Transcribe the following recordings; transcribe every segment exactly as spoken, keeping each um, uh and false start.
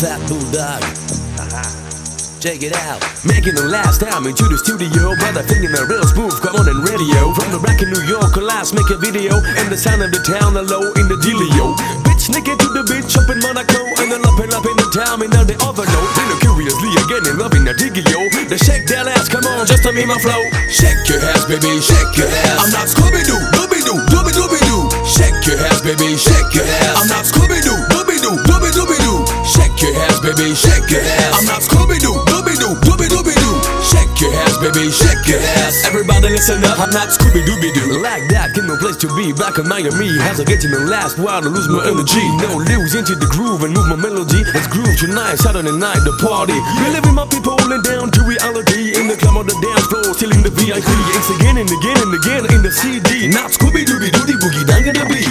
Fat Bulldog. Check it out. Making the last time into the studio, but I thinking a real smooth, come on and radio. From the rack in New York, last make a video, and the sound of the town, the low in the dealio. Bitch, nigga to the beach, up in Monaco, and then up and up in the town, and now the other note. Then curiously again, and loving the digio. The shake that ass, come on, just to me my flow. Shake your ass, baby, shake your ass. I'm not Scooby-Doo, Dooby-Doo, Dooby-Dooby-Doo. Shake your ass, baby, shake your ass. I'm not Scooby-Doo, Dooby-Doo, Dooby-Dooby-Doo. Shake your ass, baby, shake your ass. I'm not Scooby-Doo, Dooby-Doo, Dooby-Dooby-Doo. Shake your ass, baby, shake your ass. Everybody listen up, I'm not Scooby-Dooby-Doo. Like that, get no place to be, back in Miami. As I get in the last while, I lose my energy. No, lose into the groove and move my melody. Let's groove tonight, Saturday night, the party. Reliving my people and down to reality. In the club on the dance floor, still in the V I P. It's again and again and again in the C D. Not Scooby-Dooby-Doo, the boogie down gonna be.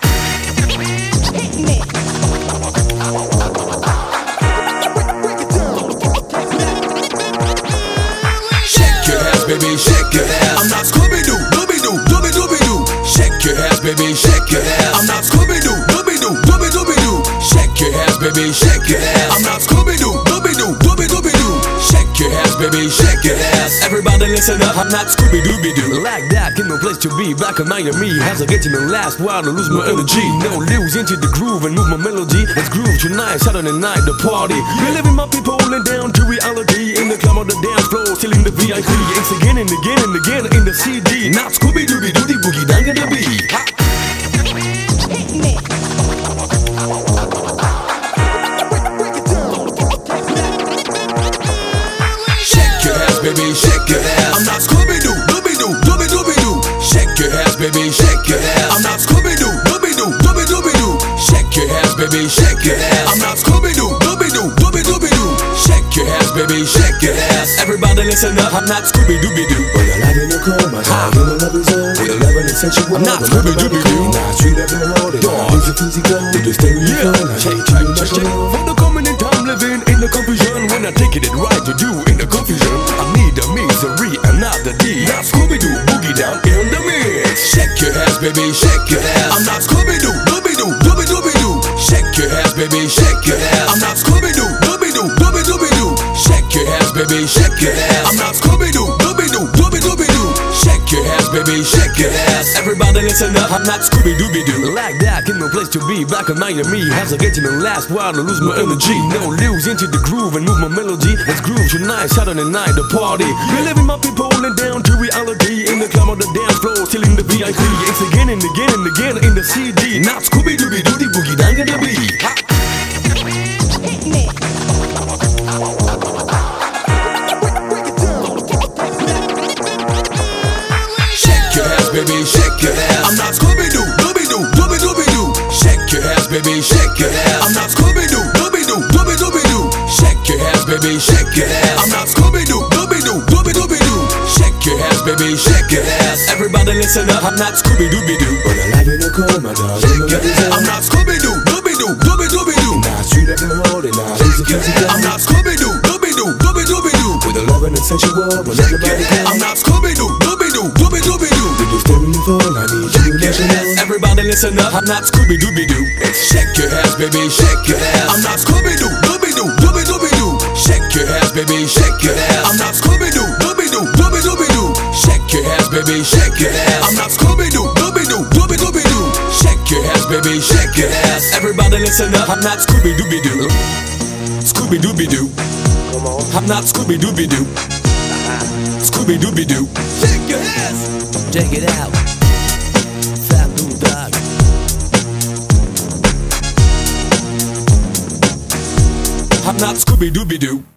Baby, shake your ass. I'm not Scooby-Doo, Dooby-Doo, Dooby-Dooby-Doo. Shake your ass, baby, shake your ass. I'm not Scooby-Doo, Dooby-Doo, Dooby-Dooby-Doo. Shake your ass, baby, shake your ass. I'm not Scooby-Doo, Dooby-Doo, Dooby-Dooby-Doo. Shake your ass, baby, shake your ass. Everybody listen up, I'm not Scooby-Dooby-Doo. Like that, get no place to be, back in Miami. As I get in the last while, I lose my energy. No, lose into the groove and move my melody. Let's groove tonight, Saturday night, the party. Reliving my people and down to reality. In the club on the dance floor, still in the V I P. It's again and again and again in the C D. Not Scooby-Dooby-Doo, the boogie down gonna be. Shake your ass, baby, shake your ass. I'm not Scooby-Doo, Dooby-Doo, Dooby-Dooby-Doo. Shake your ass, baby, shake your ass. I'm not Scooby-Doo, Dooby-Doo, Dooby-Dooby-Doo. Shake your ass, baby, shake your ass. I'm not Scooby-Doo, Dooby-Doo, Dooby-Dooby-Doo. Shake your ass, baby, shake your ass. Everybody listen up, I'm not Scooby-Dooby-Doo. When you're live in the club, my time in the loving zone. With a loving and sensual. I'm not Scooby-Dooby-Doo. Now treat every road and easy peasy go. Do the stereo phone, I check, take you check, check, check. For the coming in time, living in the confusion. When I take it right to do in the confusion. I need a misery and not the D. Not Scooby-Doo, boogie down in the mix. Shake your ass, baby, shake your ass. I'm not Scooby-Doo, Dooby-Doo, Dooby-Dooby-Doo. Shake your ass, baby, shake your ass. I'm not Scooby-Doo, Dooby-Doo, Dooby-Dooby-Doo. Shake your ass, baby, shake your ass. I'm not Scooby-Doo, Dooby-Doo, Dooby-Dooby-Doo. Shake your ass, baby, shake your ass. Everybody listen up, I'm not Scooby-Dooby-Doo. Like that, get no place to be, back in Miami. As I get in the last while, I lose my energy. No, lose into the groove and move my melody. Let's groove tonight, Saturday night, the party. Reliving my people and down to reality. In the club on the dance floor, still in the V I P. It's again and again and again in the C D. Not Scooby-Dooby-Doo, the boogie down gonna be. Baby, shake your ass. I'm not Scooby-Doo, Dooby-Doo, Dooby-Dooby-Doo. Shake your ass, baby, shake your ass. I'm not Scooby-Doo, Dooby-Doo, Dooby-Dooby-Doo. Shake your ass, baby, shake your ass. I'm not Scooby-Doo, Dooby-Doo, Dooby-Dooby-Doo. Shake your ass, baby, shake your ass. Everybody listen up, I'm not Scooby-Dooby-Doo. When you're live in the club, my dog in the loving zone. I'm not Scooby-Doo, Dooby-Doo, Dooby-Dooby-Doo. Now treat every road and now easy peasy go. I'm not Scooby-Doo, Dooby-Doo, Dooby-Dooby-Doo. With a loving and sensual, when everybody comes. I'm not Scooby-Doo, Dooby-Doo, Dooby-Dooby-Doo. Do the stereo phone, I need you to listen up. Everybody listen up, I'm not Scooby-Dooby-Doo. Shake your ass, baby, shake your ass. I'm not Scooby-Doo, Dooby-Doo, Dooby-Dooby-Doo. Shake your ass, baby, shake your ass. I'm not Scooby-Doo, Dooby-Doo, Dooby-Dooby-Doo. Shake your ass, baby, shake your ass. I'm not Scooby-Doo, Dooby-Doo, Dooby-Dooby-Doo. Shake your ass, baby, shake your ass. Everybody listen up, I'm not Scooby-Dooby-Doo. Scooby-Dooby-Doo. I'm not Scooby-Dooby-Doo. Scooby-Dooby-Doo. Shake your ass. Check it out. Fat Bulldog. I'm not Scooby-Dooby-Doo.